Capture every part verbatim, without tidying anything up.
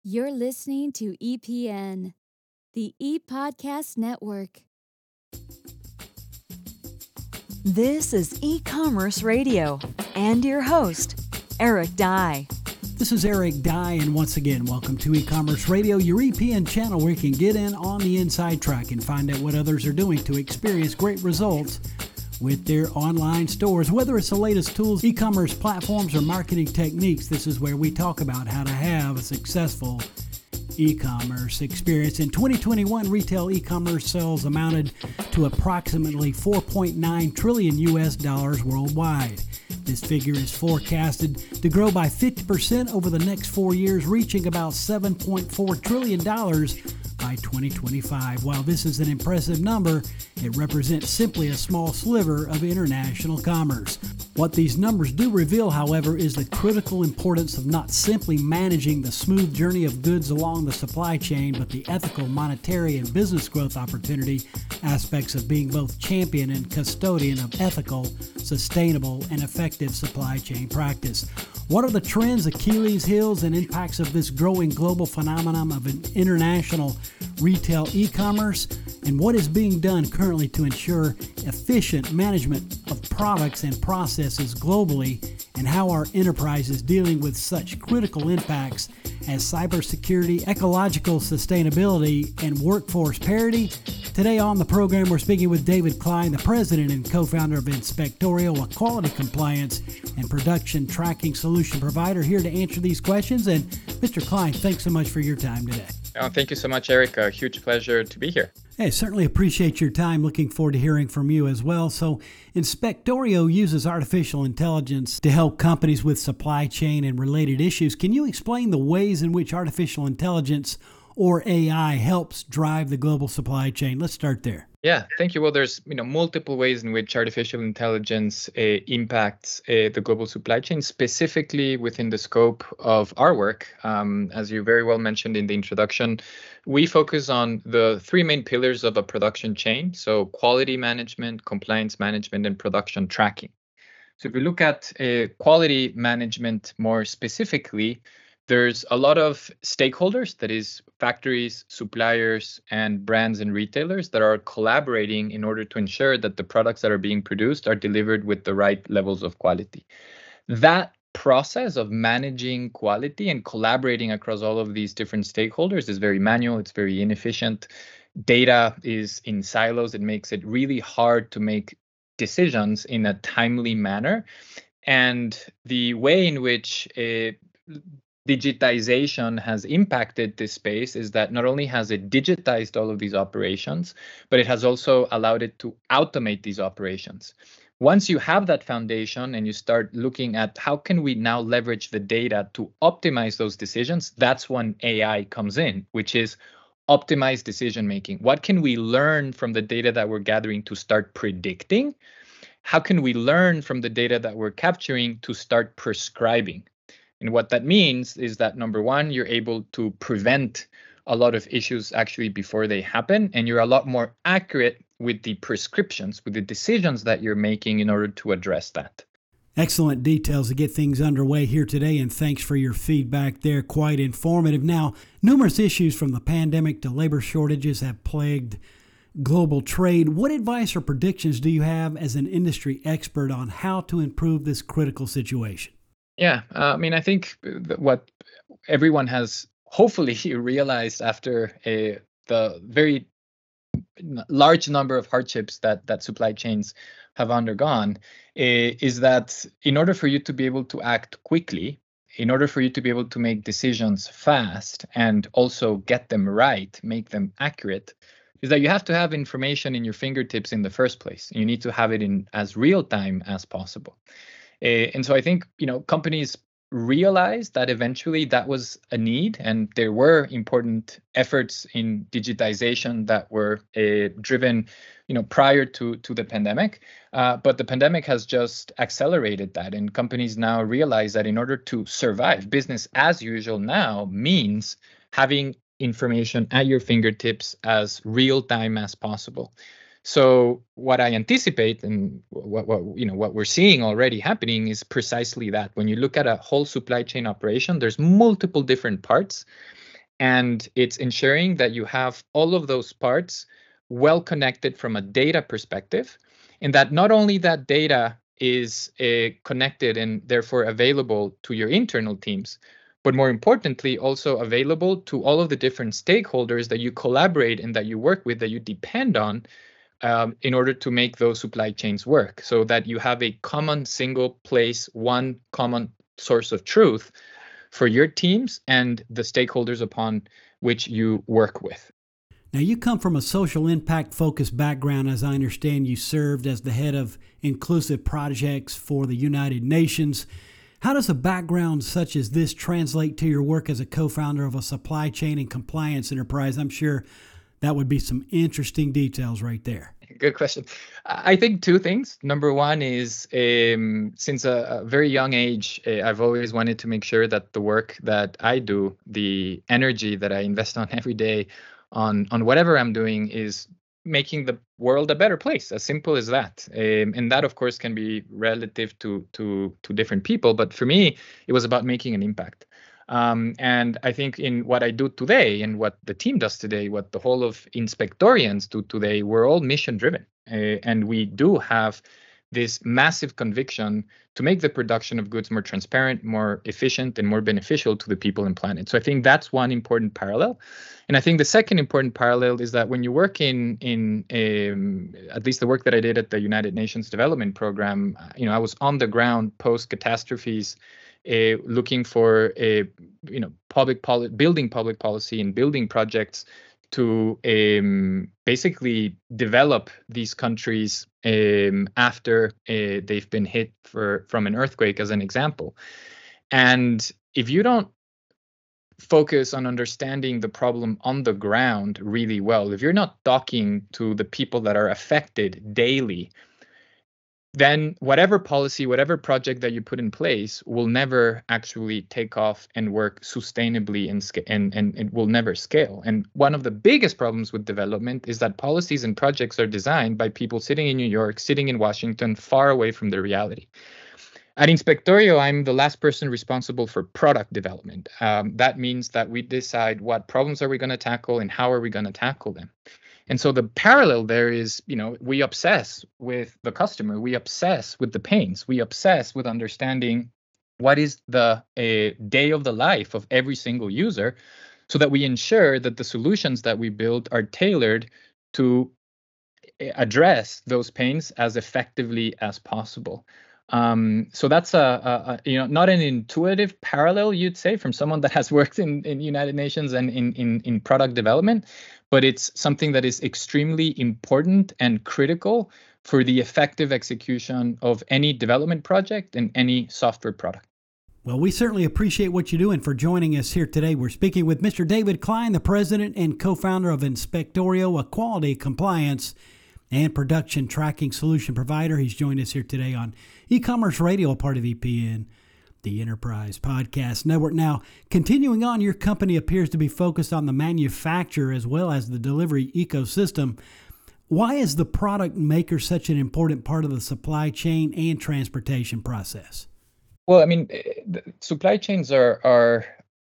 You're listening to E P N, the E-Podcast Network. This is E-Commerce Radio, and your host, Eric Dye. This is Eric Dye, and once again, welcome to E-Commerce Radio, your E P N channel where you can get in on the inside track and find out what others are doing to experience great results with their online stores. Whether it's the latest tools, e-commerce platforms, or marketing techniques, this is where we talk about how to have a successful e-commerce experience. In twenty twenty-one, retail e-commerce sales amounted to approximately four point nine trillion U S dollars worldwide. This figure is forecasted to grow by fifty percent over the next four years, reaching about seven point four trillion dollars by twenty twenty-five. While this is an impressive number, it represents simply a small sliver of international commerce. What these numbers do reveal, however, is the critical importance of not simply managing the smooth journey of goods along the supply chain, but the ethical, monetary, and business growth opportunity aspects of being both champion and custodian of ethical, sustainable, and effective supply chain practice. What are the trends, Achilles heels, and impacts of this growing global phenomenon of an international retail e-commerce? And what is being done currently to ensure efficient management of products and processes globally? And how are enterprises dealing with such critical impacts as cybersecurity, ecological sustainability, and workforce parity? Today on the program, we're speaking with David Klein, the president and co-founder of Inspectorio, a quality compliance and production tracking solution provider, here to answer these questions. And Mister Klein, thanks so much for your time today. Oh, thank you so much, Eric. A huge pleasure to be here. Hey, certainly appreciate your time. Looking forward to hearing from you as well. So, Inspectorio uses artificial intelligence to help companies with supply chain and related issues. Can you explain the ways in which artificial intelligence or A I helps drive the global supply chain? Let's start there. Yeah, thank you. Well, there's you know multiple ways in which artificial intelligence uh, impacts uh, the global supply chain, specifically within the scope of our work. Um, as you very well mentioned in the introduction, we focus on the three main pillars of a production chain: so quality management, compliance management, and production tracking. So if we look at uh, quality management more specifically, there's a lot of stakeholders, that is factories, suppliers, and brands and retailers that are collaborating in order to ensure that the products that are being produced are delivered with the right levels of quality. That process of managing quality and collaborating across all of these different stakeholders is very manual, it's very inefficient. Data is in silos. It makes it really hard to make decisions in a timely manner. And the way in which a digitization has impacted this space is that not only has it digitized all of these operations, but it has also allowed it to automate these operations. Once you have that foundation and you start looking at how can we now leverage the data to optimize those decisions, that's when A I comes in, which is optimized decision making. What can we learn from the data that we're gathering to start predicting? How can we learn from the data that we're capturing to start prescribing? And what that means is that, number one, you're able to prevent a lot of issues actually before they happen, and you're a lot more accurate with the prescriptions, with the decisions that you're making in order to address that. Excellent details to get things underway here today, and thanks for your feedback there. Quite informative. Now, numerous issues from the pandemic to labor shortages have plagued global trade. What advice or predictions do you have as an industry expert on how to improve this critical situation? Yeah, uh, I mean, I think what everyone has hopefully realized after a, the very large number of hardships that, that supply chains have undergone uh, is that in order for you to be able to act quickly, in order for you to be able to make decisions fast and also get them right, make them accurate, is that you have to have information in your fingertips in the first place. You need to have it in as real time as possible. Uh, and so I think, you know, companies realized that eventually that was a need, and there were important efforts in digitization that were uh, driven, you know, prior to to the pandemic. Uh, but the pandemic has just accelerated that, and companies now realize that in order to survive, business as usual now means having information at your fingertips as real time as possible. So what I anticipate and what, what you know what we're seeing already happening is precisely that. When you look at a whole supply chain operation, there's multiple different parts, And it's ensuring that you have all of those parts well connected from a data perspective, and that not only that data is uh, connected and therefore available to your internal teams, but more importantly, also available to all of the different stakeholders that you collaborate and that you work with, that you depend on um, in order to make those supply chains work, so that you have a common single place, one common source of truth for your teams and the stakeholders upon which you work with. Now, you come from a social impact focused background. As I understand, you served as the head of inclusive projects for the United Nations. How does a background such as this translate to your work as a co-founder of a supply chain and compliance enterprise? I'm sure that would be some interesting details right there. Good question. I think two things. Number one is um, since a, a very young age, uh, I've always wanted to make sure that the work that I do, the energy that I invest on every day on, on whatever I'm doing, is making the world a better place. As simple as that. Um, and that, of course, can be relative to, to, to different people. But for me, it was about making an impact. Um, and I think in what I do today and what the team does today, what the whole of Inspectorians do today, we're all mission driven. Uh, and we do have this massive conviction to make the production of goods more transparent, more efficient, and more beneficial to the people and planet. So I think that's one important parallel. And I think the second important parallel is that when you work in, in um, at least the work that I did at the United Nations Development Program, you know, I was on the ground post catastrophes, Uh, looking for a you know public poli- building public policy and building projects to um, basically develop these countries um, after uh, they've been hit for from an earthquake, as an example. And if you don't focus on understanding the problem on the ground really well, if you're not talking to the people that are affected daily, then whatever policy, whatever project that you put in place will never actually take off and work sustainably and, and, and it will never scale. And one of the biggest problems with development is that policies and projects are designed by people sitting in New York, sitting in Washington, far away from the reality. At Inspectorio, I'm the last person responsible for product development. Um, that means that we decide what problems are we going to tackle and how are we going to tackle them. And so the parallel there is, you know, we obsess with the customer, we obsess with the pains, we obsess with understanding what is the uh, day of the life of every single user, so that we ensure that the solutions that we build are tailored to address those pains as effectively as possible. Um, so that's a, a, a you know not an intuitive parallel, you'd say, from someone that has worked in, in United Nations and in, in in product development, but it's something that is extremely important and critical for the effective execution of any development project and any software product. Well, we certainly appreciate what you do and for joining us here today. We're speaking with Mister David Klein, the president and co-founder of Inspectorio, a quality, compliance, and production tracking solution provider. He's joined us here today on E-Commerce Radio, a part of E P N, the Enterprise Podcast Network. Now, continuing on, your company appears to be focused on the manufacturer as well as the delivery ecosystem. Why is the product maker such an important part of the supply chain and transportation process? Well, I mean, the supply chains are are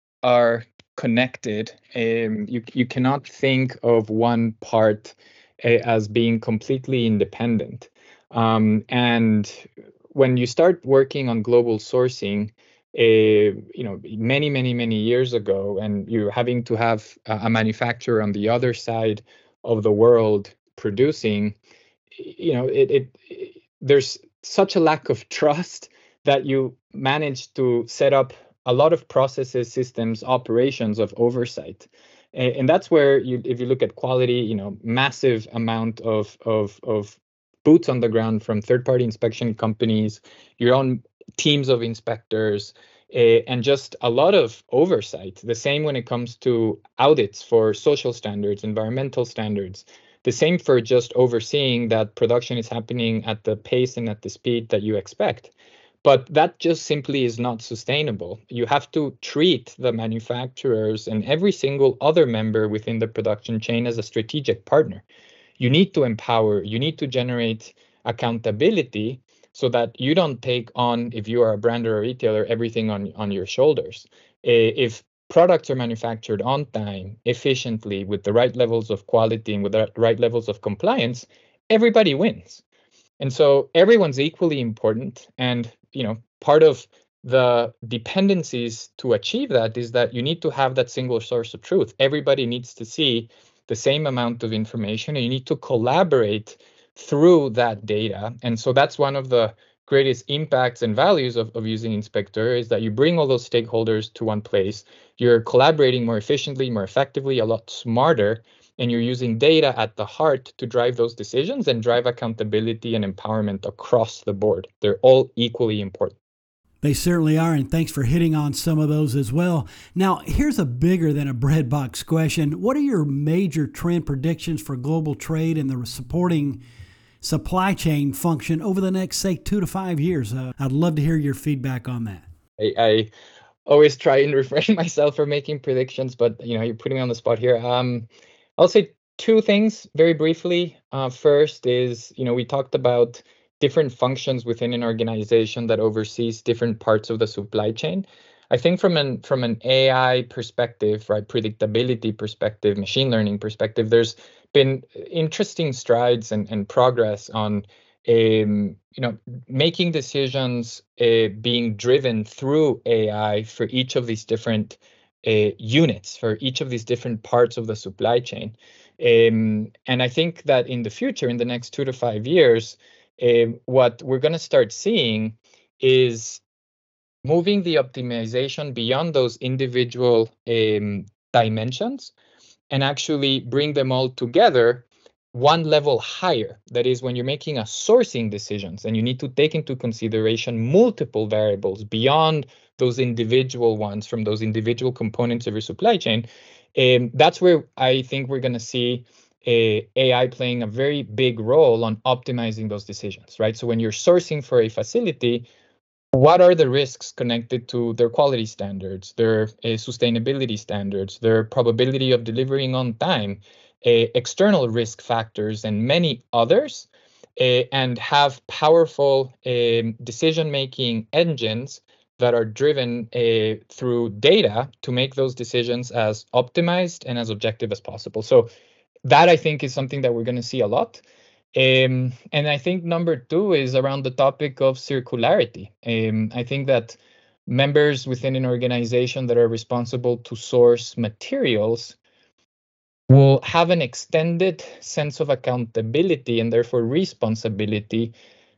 are connected. Um, you you cannot think of one part uh, as being completely independent. Um, and when you start working on global sourcing, uh, you know, many many many years ago, and you're having to have a, a manufacturer on the other side of the world producing, you know, it, it, it there's such a lack of trust that you manage to set up a lot of processes, systems, operations of oversight. And, and that's where you, if you look at quality, you know, massive amount of, of, of boots on the ground from third-party inspection companies, your own teams of inspectors, uh, and just a lot of oversight. The same when it comes to audits for social standards, environmental standards. The same for just overseeing that production is happening at the pace and at the speed that you expect. But that just simply is not sustainable. You have to treat the manufacturers and every single other member within the production chain as a strategic partner. You need to empower, you need to generate accountability so that you don't take on, if you are a brand or a retailer, everything on, on your shoulders. If products are manufactured on time, efficiently, with the right levels of quality and with the right levels of compliance, everybody wins. And so everyone's equally important. And, you know, part of the dependencies to achieve that is that you need to have that single source of truth. Everybody needs to see the same amount of information, and you need to collaborate through that data. And so that's one of the greatest impacts and values of, of using Inspector, is that you bring all those stakeholders to one place. You're collaborating more efficiently, more effectively, a lot smarter, and you're using data at the heart to drive those decisions and drive accountability and empowerment across the board. They're all equally important. They certainly are, and thanks for hitting on some of those as well. Now, here's a bigger than a breadbox question. What are your major trend predictions for global trade and the supporting supply chain function over the next, say, two to five years? Uh, I'd love to hear your feedback on that. I, I always try and refrain myself from making predictions, but you know, you're putting me on the spot here. Um, I'll say two things very briefly. Uh, first is, you know, we talked about different functions within an organization that oversees different parts of the supply chain. I think from an from an A I perspective, right, predictability perspective, machine learning perspective, there's been interesting strides and, and progress on um, you know, making decisions uh, being driven through A I for each of these different uh, units, for each of these different parts of the supply chain. Um, and I think that in the future, in the next two to five years, Uh, what we're going to start seeing is moving the optimization beyond those individual um, dimensions and actually bring them all together one level higher. That is, when you're making a sourcing decisions and you need to take into consideration multiple variables beyond those individual ones from those individual components of your supply chain, um, that's where I think we're going to see A I playing a very big role on optimizing those decisions, right? So when you're sourcing for a facility, what are the risks connected to their quality standards, their uh, sustainability standards, their probability of delivering on time, uh, external risk factors, and many others, uh, and have powerful um, decision-making engines that are driven uh, through data to make those decisions as optimized and as objective as possible. So that, I think, is something that we're going to see a lot. Um, and I think number two is around the topic of circularity. Um, I think that members within an organization that are responsible to source materials will have an extended sense of accountability and therefore responsibility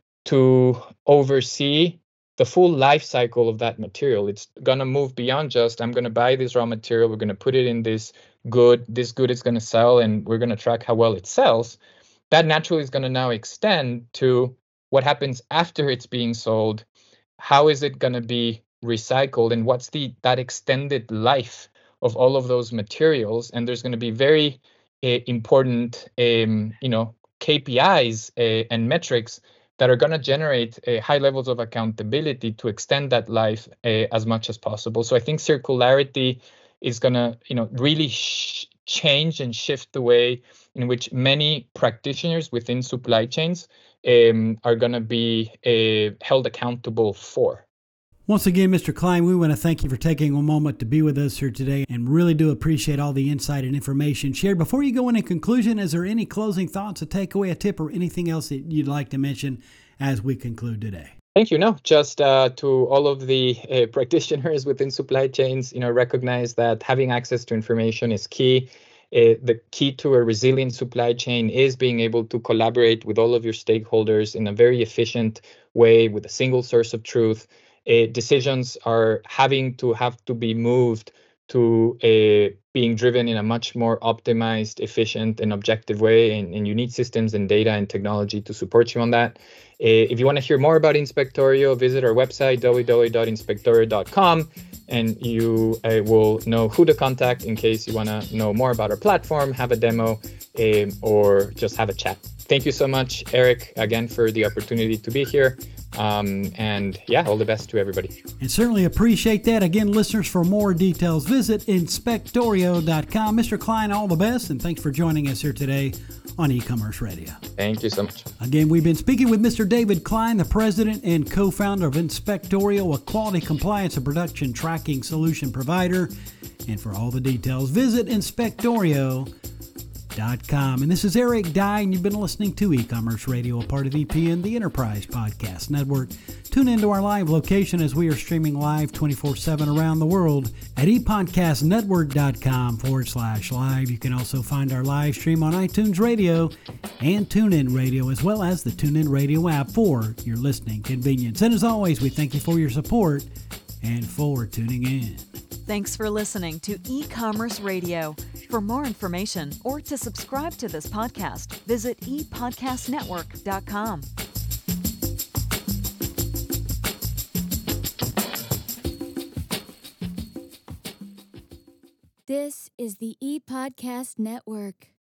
to oversee the full life cycle of that material. It's going to move beyond just, I'm going to buy this raw material, we're going to put it in this good, this good is going to sell, and we're going to track how well it sells. That naturally is going to now extend to what happens after it's being sold. How is it going to be recycled, and what's the that extended life of all of those materials? And there's going to be very uh, important, um, you know, K P Is uh, and metrics that are going to generate uh, high levels of accountability to extend that life uh, as much as possible. So I think circularity is going to, you know, really sh- change and shift the way in which many practitioners within supply chains um, are going to be uh, held accountable for. Once again, Mister Klein, we want to thank you for taking a moment to be with us here today, and really do appreciate all the insight and information shared. Before you go in, in conclusion, is there any closing thoughts, a takeaway, a tip, or anything else that you'd like to mention as we conclude today? Thank you. No, just uh, to all of the uh, practitioners within supply chains, you know, recognize that having access to information is key. Uh, the key to a resilient supply chain is being able to collaborate with all of your stakeholders in a very efficient way with a single source of truth. Uh, decisions are having to have to be moved to uh, being driven in a much more optimized, efficient, and objective way, and, and you need systems and data and technology to support you on that. Uh, if you want to hear more about Inspectorio, visit our website, w w w dot inspectorio dot com, and you uh, will know who to contact in case you want to know more about our platform, have a demo, um, or just have a chat. Thank you so much, Eric, again, for the opportunity to be here. Um, and yeah, all the best to everybody. And certainly appreciate that. Again, listeners, for more details, visit inspectorio dot com. Mister Klein, all the best, and thanks for joining us here today on E-Commerce Radio. Thank you so much. Again, we've been speaking with Mister David Klein, the president and co-founder of Inspectorio, a quality compliance and production tracking solution provider. And for all the details, visit inspectorio dot com. And this is Eric Dye, and you've been listening to E-Commerce Radio, a part of E P N, the Enterprise Podcast Network. Tune into our live location as we are streaming live twenty-four seven around the world at epodcastnetwork.com forward slash live. You can also find our live stream on iTunes Radio and TuneIn Radio, as well as the TuneIn Radio app for your listening convenience. And as always, we thank you for your support and for tuning in. Thanks for listening to E-Commerce Radio. For more information or to subscribe to this podcast, visit e podcast network dot com. This is the E-Podcast Network.